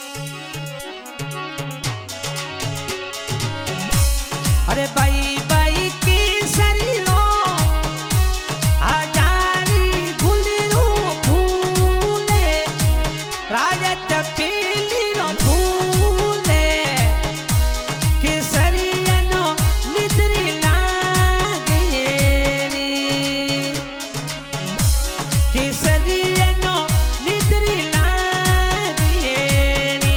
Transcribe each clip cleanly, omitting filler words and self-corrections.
अरे by by की सरियो आजारी गुलरो फूले राजा चपेली रो फूले केसरियनो निद्री लागे रे केसरियनो निद्री लागे रे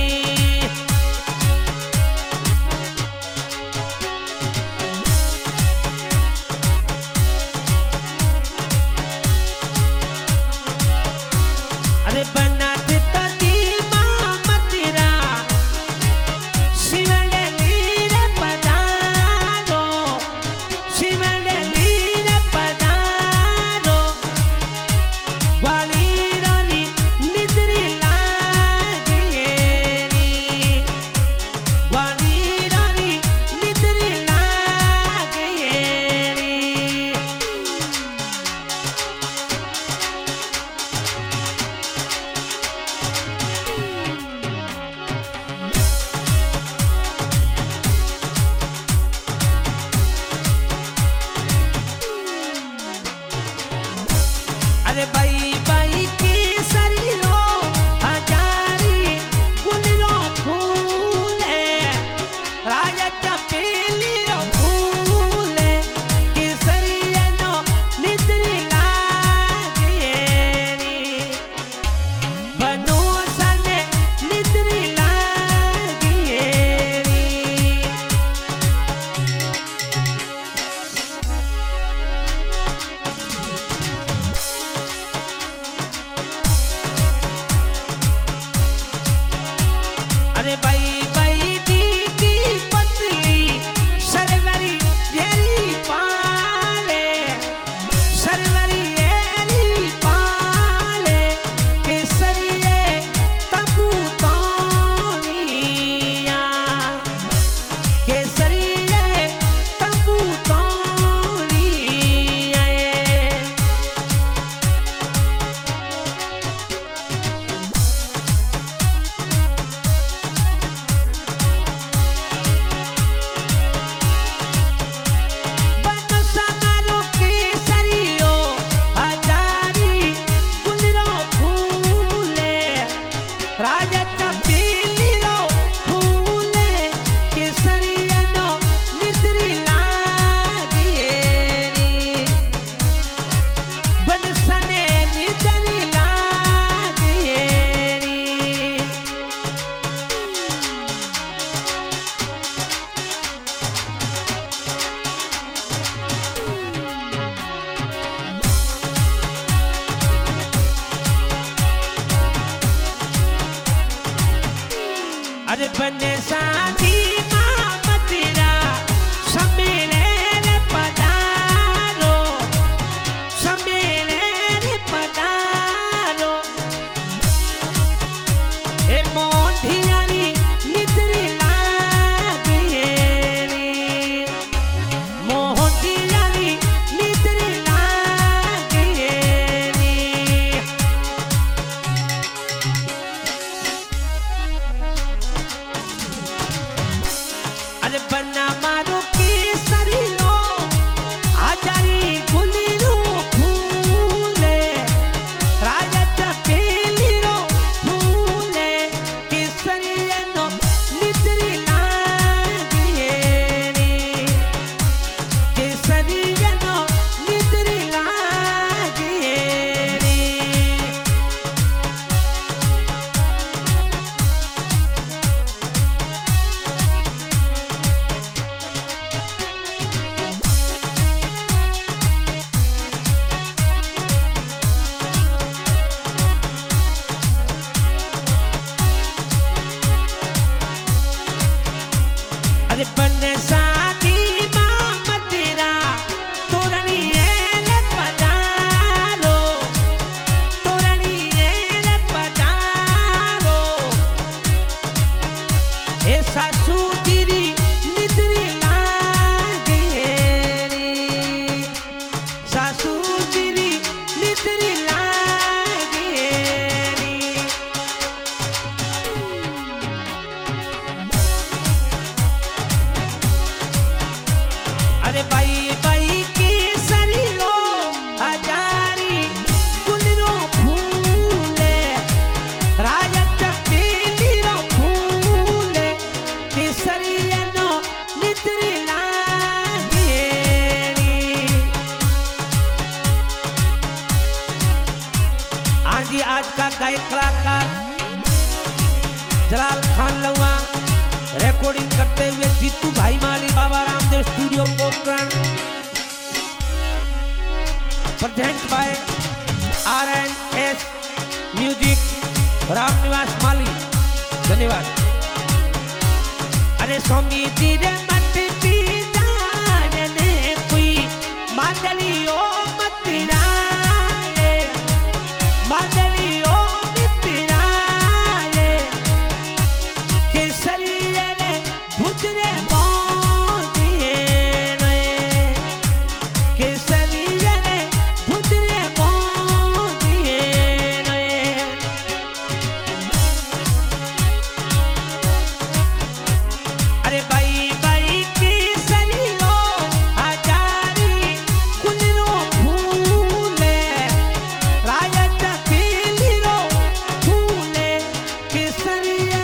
अरे बना देता दी मामा तेरा शिवने लीरे पधारो शिवने लीरे पधारो वाली रानी निद्री लागे री वाली रानी निद्री लागे री अरे बाई बाई की सरियो हजारी गुलरो फूले राजा चपेली रो फूले केसरियनो निद्री लागे री बनो सने निद्री लागे री अरे बाई बाई दी की पतली सरवरी येरी पाले सरवरी येरी पाले केसरिये तबू तोनिया केसरिये तबू तोनिया बनो समारो केसरियो हजारी गुलरो फूले राजा चपेली रो फूले केसरियनो निद्री लागे री बनसने निद्री लागे री अरे बने साथी मामा तेरा सम्मेले रे पधारो सम्मेले रे पधारो ए मोंधियारी निद्री लागे री मोंधियारी निद्री लागे री अरे बन्ना मारो केसरियो हजारी गुलरो फूले राजा चपेली रो फूले केसरियनो निद्री लागे री केसरियनो निद्री लागे री अरे बने साथी मामा तेरा तोरणी रे पधारो तोरणी रे पधारो ए सासू तेरी निद्री लागे री सासू तेरी निद्री लागे री का गायक कलाकार जलाल खान लवा रिकॉर्डिंग करते हुए जीतू भाई Mali Baba Ramdev studio Pokhran present by RNS music Ramniwas Mali. धन्यवाद। अरे स्वामी तेरे मत पीता ने कोई मादलियो मत राए मादलियो मत राए केसरिया ने भुजरे मोदिए ने केसरिया ने भुजरे मोदिए ने। अरे भाई भाई केसरियो हजारी कुलरो फूले राजा केलिरो फूले केसरिया